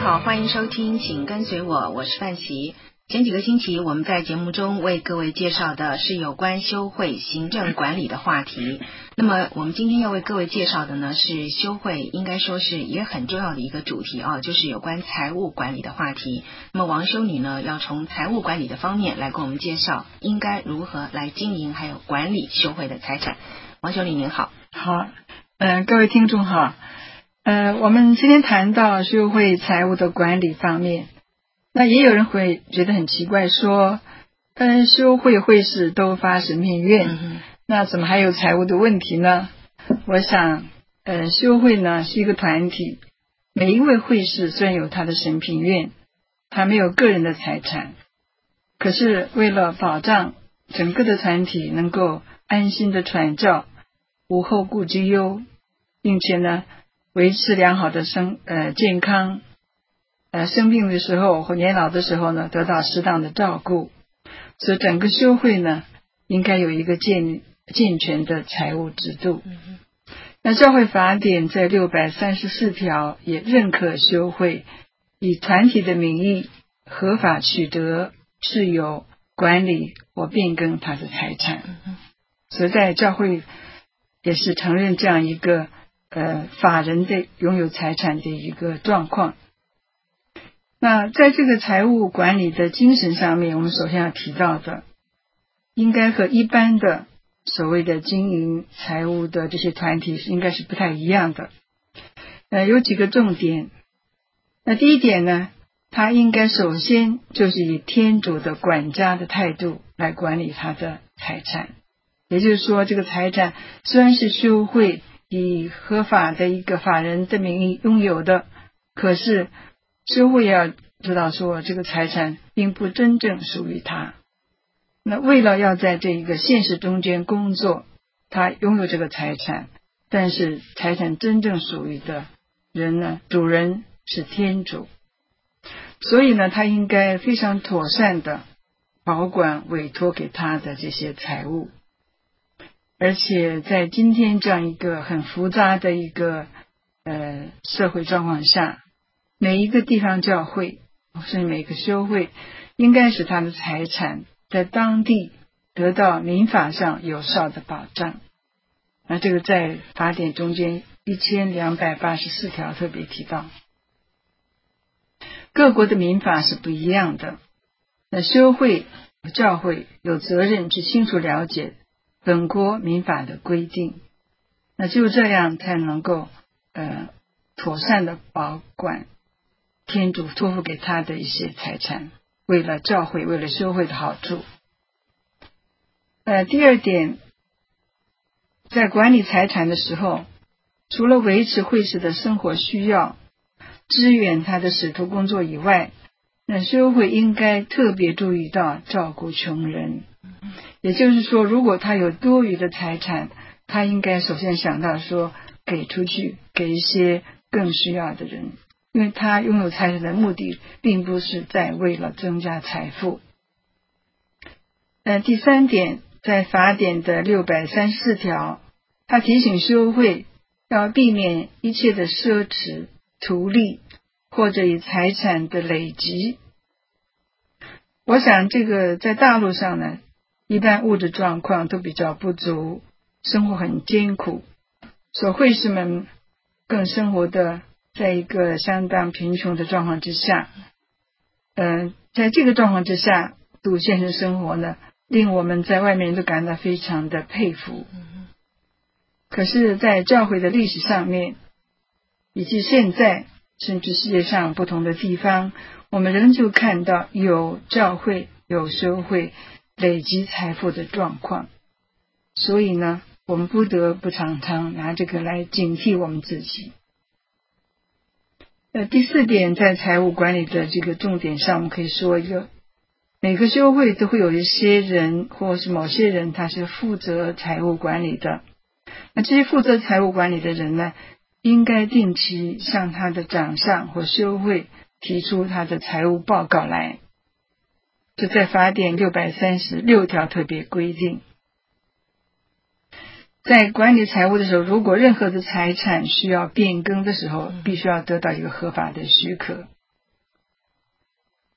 好，欢迎收听请跟随我，我是范琪。前几个星期我们在节目中为各位介绍的是有关修会行政管理的话题，那么我们今天要为各位介绍的呢是修会应该说是也很重要的一个主题就是有关财务管理的话题。那么王修女呢要从财务管理的方面来跟我们介绍应该如何来经营还有管理修会的财产。王修女您好。 好，各位听众好。我们今天谈到修会财务的管理方面，那也有人会觉得很奇怪，说修会会士都发神品愿，那怎么还有财务的问题呢？我想修会呢是一个团体，每一位会士虽然有他的神品愿，他没有个人的财产，可是为了保障整个的团体能够安心的传教，无后顾之忧，并且呢维持良好的健康，生病的时候或年老的时候呢得到适当的照顾，所以整个修会呢应该有一个健全的财务制度。那教会法典在634条也认可修会以团体的名义合法取得、持有、管理或变更他的财产，所以在教会也是承认这样一个法人的拥有财产的一个状况。那在这个财务管理的精神上面，我们首先要提到的，应该和一般的所谓的经营财务的这些团体应该是不太一样的。有几个重点。那第一点呢，他应该首先就是以天主的管家的态度来管理他的财产，也就是说这个财产虽然是修会以合法的一个法人的名义拥有的，可是修会要知道说这个财产并不真正属于他。那为了要在这一个现实中间工作，他拥有这个财产，但是财产真正属于的人呢，主人是天主，所以呢他应该非常妥善的保管委托给他的这些财物。而且在今天这样一个很复杂的一个社会状况下，每一个地方教会甚至每个修会应该使他的财产在当地得到民法上有效的保障。那这个在法典中间1284条特别提到。各国的民法是不一样的，那修会教会有责任去清楚了解本国民法的规定，那就这样才能够妥善的保管天主托付给他的一些财产，为了教会为了修会的好处。第二点，在管理财产的时候，除了维持会士的生活需要，支援他的使徒工作以外，那修会应该特别注意到照顾穷人。也就是说，如果他有多余的财产，他应该首先想到说给出去，给一些更需要的人，因为他拥有财产的目的并不是在为了增加财富。第三点，在法典的634条，他提醒修会要避免一切的奢侈、图利或者以财产的累积。我想这个在大陆上呢，一般物质状况都比较不足，生活很艰苦，所以会士们更生活的在一个相当贫穷的状况之下。在这个状况之下度现实生活呢，令我们在外面都感到非常的佩服。可是在教会的历史上面，以及现在甚至世界上不同的地方，我们仍旧看到有教会有修会累积财富的状况。所以呢，我们不得不常常拿这个来警惕我们自己。第四点，在财务管理的这个重点上，我们可以说一个，每个修会都会有一些人或是某些人，他是负责财务管理的。那这些负责财务管理的人呢，应该定期向他的长上或修会提出他的财务报告来。这在法典636条特别规定。在管理财务的时候，如果任何的财产需要变更的时候，必须要得到一个合法的许可。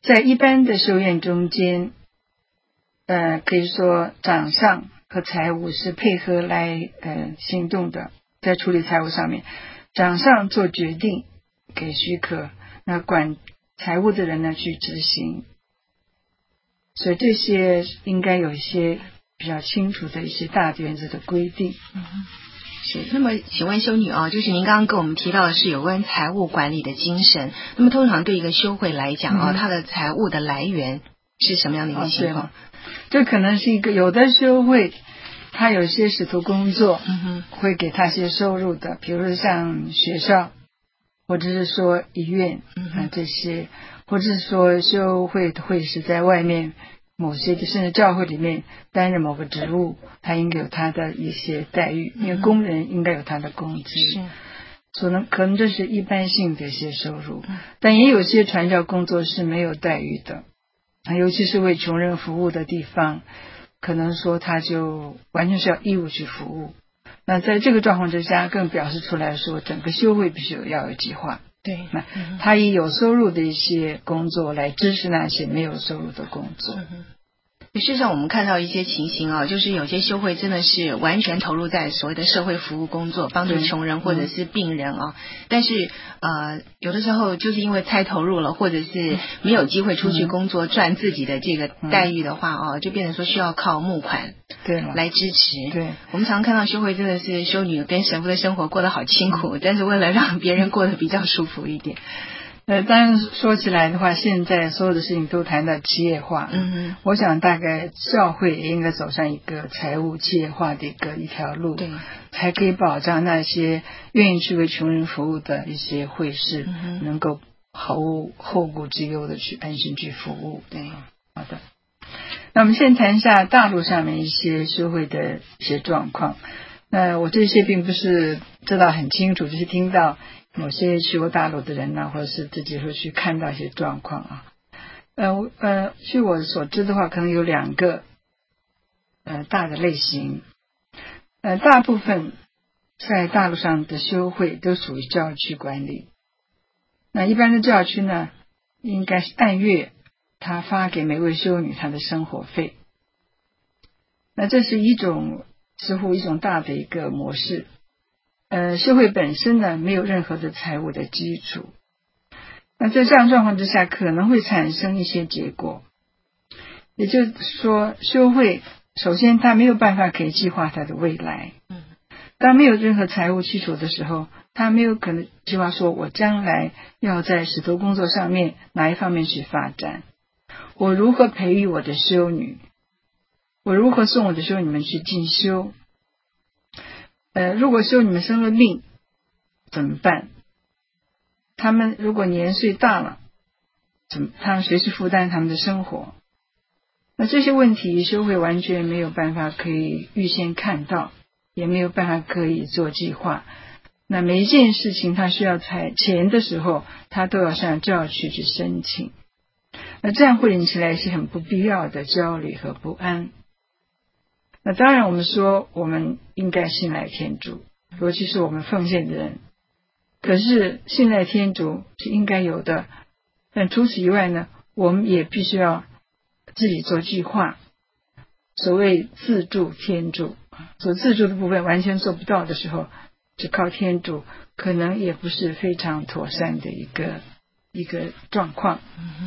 在一般的修院中间，可以说长上和财务是配合来行动的，在处理财务上面，长上做决定给许可，那管财务的人呢去执行，所以这些应该有一些比较清楚的一些大原则的规定。 是，那么请问修女就是您刚刚跟我们提到的是有关财务管理的精神，那么通常对一个修会来讲它的财务的来源是什么样的一个情况？ 这可能是一个有的修会他有些使徒工作会给他些收入的，比如说像学校或者是说医院这些，或者是说修会会是在外面某些甚至教会里面担任某个职务，他应该有他的一些待遇，因为工人应该有他的工资，可能这是一般性的一些收入，但也有些传教工作是没有待遇的，尤其是为穷人服务的地方，可能说他就完全是要义务去服务。那在这个状况之下，更表示出来说整个修会必须要有计划， 对， 那他以有收入的一些工作来支持那些没有收入的工作。 事实上我们看到一些情形就是有些修会真的是完全投入在所谓的社会服务工作，帮助穷人或者是病人但是有的时候就是因为太投入了，或者是没有机会出去工作赚自己的这个待遇的话就变成说需要靠募款来支持。 对， 我们常看到修会真的是修女跟神父的生活过得好辛苦，但是为了让别人过得比较舒服一点。 当然说起来的话，现在所有的事情都谈到企业化，我想大概教会也应该走上一个财务企业化的一条路，对，才可以保障那些愿意去为穷人服务的一些会士能够毫无后顾之忧的去安心去服务。对，好的。那我们现在谈一下大陆上面一些修会的一些状况。我这些并不是知道很清楚，就是听到某些去过大陆的人或者是自己会去看到一些状况据我所知的话，可能有2个大的类型。大部分在大陆上的修会都属于教区管理。那一般的教区呢，应该是按月他发给每位修女她的生活费。那这是似乎一种大的一个模式。修会本身呢没有任何的财务的基础，那在这样状况之下可能会产生一些结果，也就是说修会首先他没有办法可以计划他的未来，当没有任何财务基础的时候，他没有可能计划说我将来要在使徒工作上面哪一方面去发展，我如何培育我的修女，我如何送我的修女们去进修，如果修女们生了病怎么办？他们如果年岁大了，他们随时负担他们的生活。那这些问题修会完全没有办法可以预先看到，也没有办法可以做计划。那每一件事情他需要钱的时候，他都要向教区去申请。那这样会引起来一些很不必要的焦虑和不安。那当然我们说我们应该信赖天主，尤其是我们奉献的人，可是信赖天主是应该有的，但除此以外呢，我们也必须要自己做计划。所谓自助天助，所自助的部分完全做不到的时候，只靠天主可能也不是非常妥善的一个状况。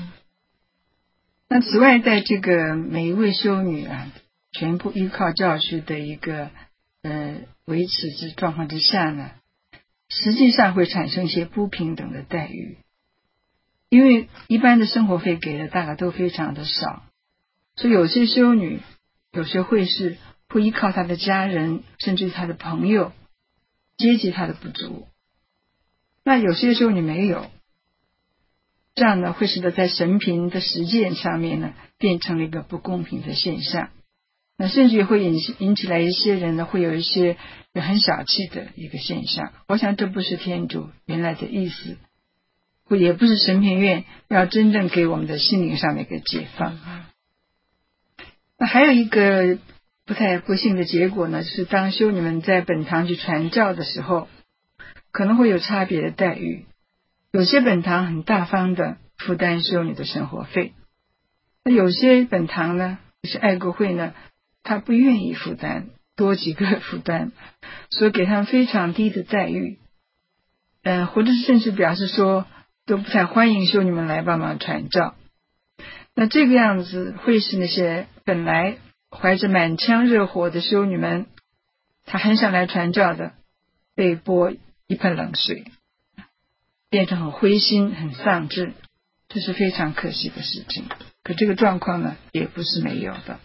那此外，在这个每一位修女全部依靠教区的一个维持之状况之下呢，实际上会产生一些不平等的待遇，因为一般的生活费给的大概都非常的少，所以有些修女有些会士会依靠他的家人甚至他的朋友接济他的不足，那有些修女没有，这样呢会使得在神评的实践上面呢变成了一个不公平的现象。那甚至会引起来一些人呢会有一些很小气的一个现象。我想这不是天主原来的意思，也不是神评院要真正给我们的心灵上的一个解放。那还有一个不太不幸的结果呢，就是当修女们在本堂去传教的时候，可能会有差别的待遇。有些本堂很大方的负担修女的生活费。那有些本堂呢，有些爱国会呢，他不愿意负担多几个负担，所以给他们非常低的待遇，或者是甚至表示说都不太欢迎修女们来帮忙传教。那这个样子会使那些本来怀着满腔热火的修女们，她很想来传教的，被泼一盆冷水，变成很灰心很丧志，这是非常可惜的事情。可这个状况呢也不是没有的。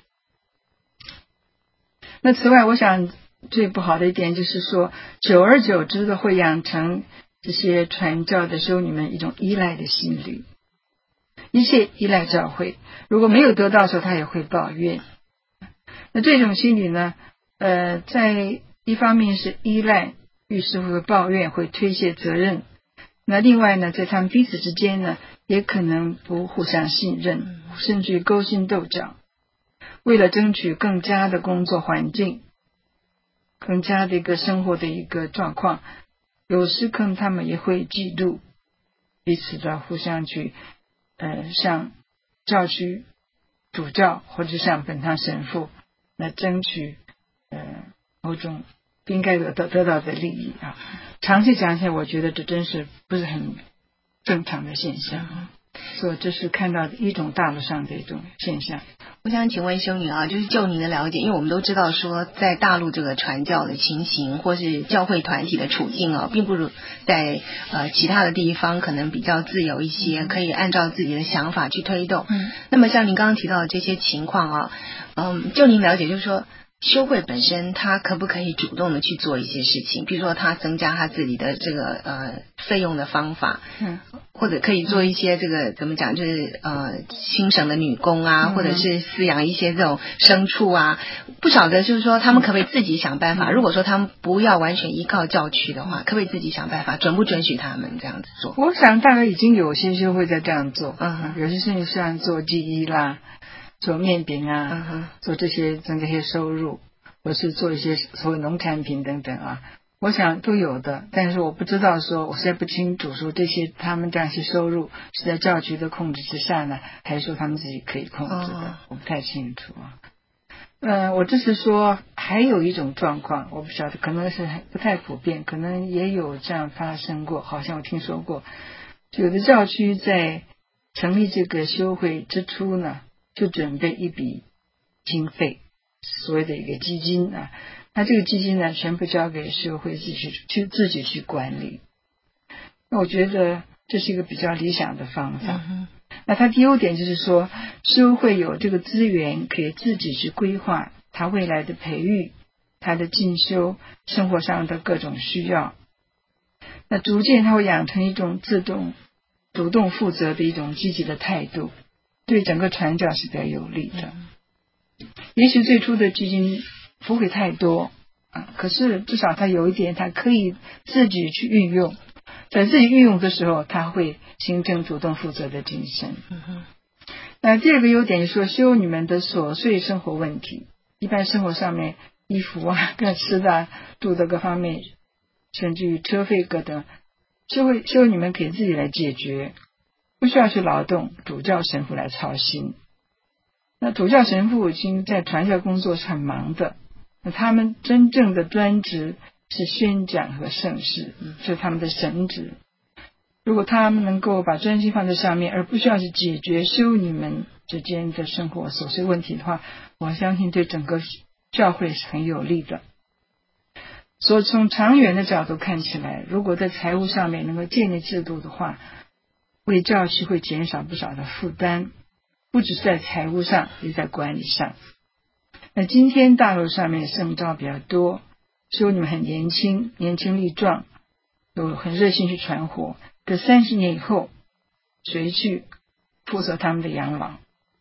那此外，我想最不好的一点就是说，久而久之的会养成这些传教的修女们一种依赖的心理，一切依赖教会，如果没有得到的时候，他也会抱怨。那这种心理呢，在一方面是依赖，于是会抱怨，会推卸责任。那另外呢，在他们彼此之间呢，也可能不互相信任，甚至于勾心斗角。为了争取更佳的工作环境，更加的一个生活的一个状况，有时可能他们也会嫉妒彼此的，互相去向教区主教或者向本堂神父来争取某种不应该得到的利益啊。长期讲起来，我觉得这真是不是很正常的现象，所以这是看到一种大陆上的一种现象。 我想请问修女啊，就是就您的了解，因为我们都知道说，在大陆这个传教的情形，或是教会团体的处境啊，并不如在其他的地方可能比较自由一些，可以按照自己的想法去推动。那么像您刚刚提到的这些情况啊，就您了解，就是说修会本身它可不可以主动的去做一些事情，比如说它增加它自己的这个费用的方法，或者可以做一些这个怎么讲，就是新省的女工啊，或者是饲养一些这种牲畜啊，不晓得就是说他们可不可以自己想办法，如果说他们不要完全依靠教区的话，可不可以自己想办法，准不准许他们这样子做？ 我想大概已经有些修会在这样做，有些甚至像做记忆啦，做面饼啊，做这些增加一些收入，或是做一些所谓农产品等等啊，我想都有的。但是我不知道说，我实在不清楚说这些他们这样一些收入是在教区的控制之下呢，还是说他们自己可以控制的，我不太清楚啊。我只是说还有一种状况，我不晓得，可能是不太普遍，可能也有这样发生过，好像我听说过，有的教区在成立这个修会之初呢，就准备一笔经费，所谓的一个基金啊，那这个基金呢，全部交给修会自己去管理。那我觉得这是一个比较理想的方法。那它的优点就是说，修会有这个资源可以自己去规划他未来的培育，他的进修，生活上的各种需要。那逐渐他会养成一种主动负责的一种积极的态度，对整个传教是比较有利的。也许最初的基金不会太多可是至少他有一点，他可以自己去运用，在自己运用的时候，他会形成主动负责的精神。那第二个优点就是说，修女们的琐碎生活问题，一般生活上面衣服啊、跟吃的、住的各方面，甚至于车费各等，修女们可以自己来解决，不需要去劳动主教神父来操心。那主教神父已经在传教工作是很忙的，那他们真正的专职是宣讲和圣事，是他们的神职。如果他们能够把专心放在上面，而不需要去解决修女们之间的生活琐碎问题的话，我相信对整个教会是很有利的。所以从长远的角度看起来，如果在财务上面能够建立制度的话，为教区会减少不少的负担，不只是在财务上，也在管理上。那今天大陆上面圣召比较多，修女们很年轻力壮，有很热心去传火，可30年以后谁去负责他们的养老？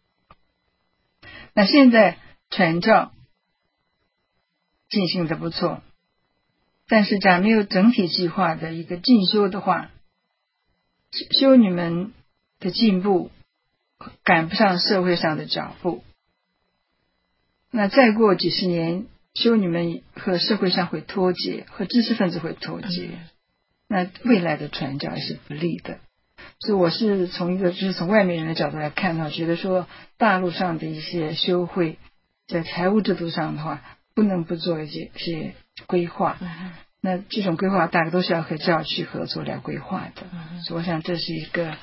那现在传教进行的不错，但是假如没有整体计划的一个进修的话，修女们的进步赶不上社会上的脚步。那再过几十年，修女们和社会上会脱节，和知识分子会脱节，那未来的传教也是不利的。 所以我是从外面人的角度来看呢，觉得说大陆上的一些修会在财务制度上的话，不能不做一些规划。那这种规划大概都是要和教区合作来规划的。所以我想这是一个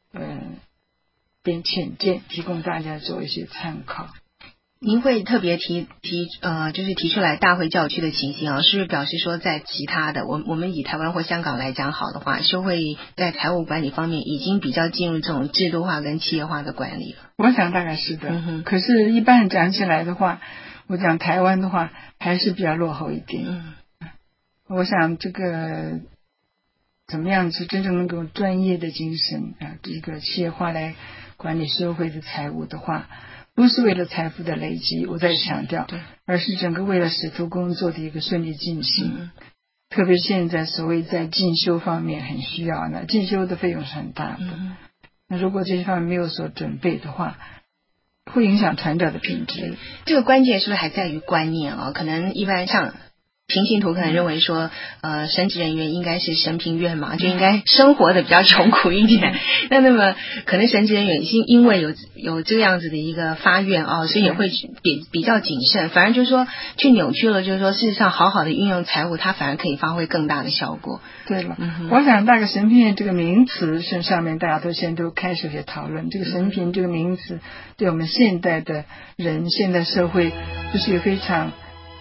点浅见，提供大家做一些参考。 您会特别就是提出来大会教区的情形啊，是不是表示说在其他的我们以台湾或香港来讲好的话，修会在财务管理方面已经比较进入这种制度化跟企业化的管理了？ 我想大概是的。可是一般讲起来的话，我讲台湾的话还是比较落后一点。我想这个怎么样是真正能够专业的精神这个企业化来管理社会的财务的话，不是为了财富的累积，我再强调，而是整个为了使徒工作的一个顺利进行。特别现在所谓在进修方面很需要呢，进修的费用是很大的。那如果这些方面没有所准备的话，会影响传教的品质。 这个关键是不是还在于观念啊？可能一般像平信徒可能认为说神职人员应该是神平院嘛，就应该生活的比较穷苦一点。那么可能神职人员因为有这样子的一个发愿所以也会比较谨慎，反而就是说去扭曲了，就是说事实上好好的运用财务，它反而可以发挥更大的效果。 对了，我想大概神平院这个名词上面大家现在都开始有些讨论，这个神平这个名词对我们现代的人现代社会就是有非常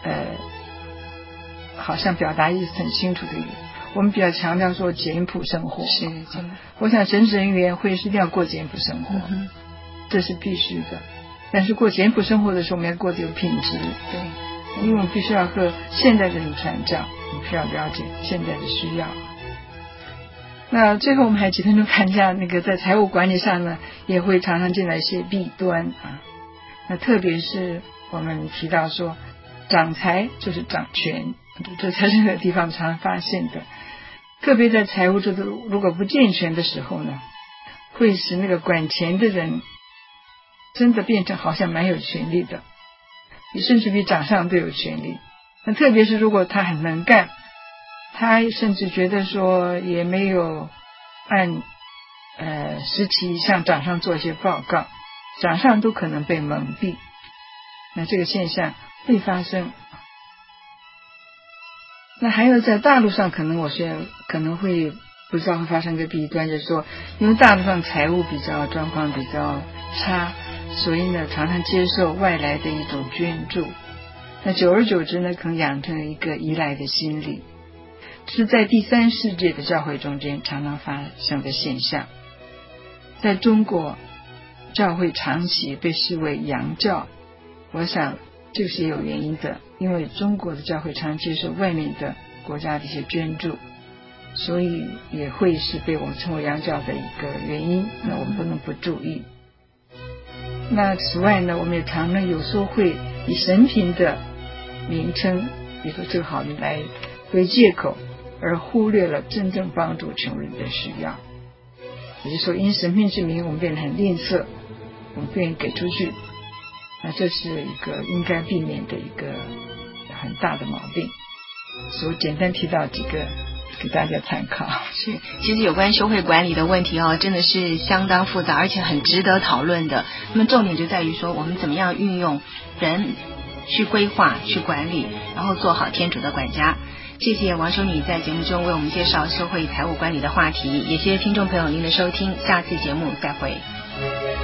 好像表达意思很清楚的语。我们比较强调说简朴生活，是我想神职人员会是一定要过简朴生活，这是必须的。但是过简朴生活的时候，我们要过得有品质。对，因为我们必须要和现代的人传教，我们需要了解现在的需要。那最后我们还几分钟看一下那个在财务管理上呢，也会常常见到一些弊端那特别是我们提到说掌财就是掌权，这才是这个地方常常发现的。特别在财务制度如果不健全的时候呢，会使那个管钱的人真的变成好像蛮有权力的，甚至比掌上都有权力。那特别是如果他很能干，他甚至觉得说也没有按时期向掌上做一些报告，掌上都可能被蒙蔽。那这个现象会发生。那还有在大陆上可能会不知道会发生个弊端，就是说因为大陆上财务状况比较差，所以呢常常接受外来的一种捐助，那久而久之呢可能养成了一个依赖的心理，是在第三世界的教会中间常常发生的现象。在中国教会长期被视为洋教，我想这是也有原因的，因为中国的教会常接受外面的国家的一些捐助，所以也会是被我们称为洋教的一个原因，那我们不能不注意。那此外呢，我们也常常有时候会以神平的名称，比如说这个好来为借口，而忽略了真正帮助穷人的需要。也就是说因神平之名我们变得很吝啬，我们不愿意给出去，那这是一个应该避免的一个很大的毛病。所以简单提到几个给大家参考。 是，其实有关修会管理的问题真的是相当复杂，而且很值得讨论的。那么重点就在于说我们怎么样运用人去规划去管理，然后做好天主的管家。谢谢王修女在节目中为我们介绍修会财务管理的话题，也谢谢听众朋友您的收听，下次节目再会。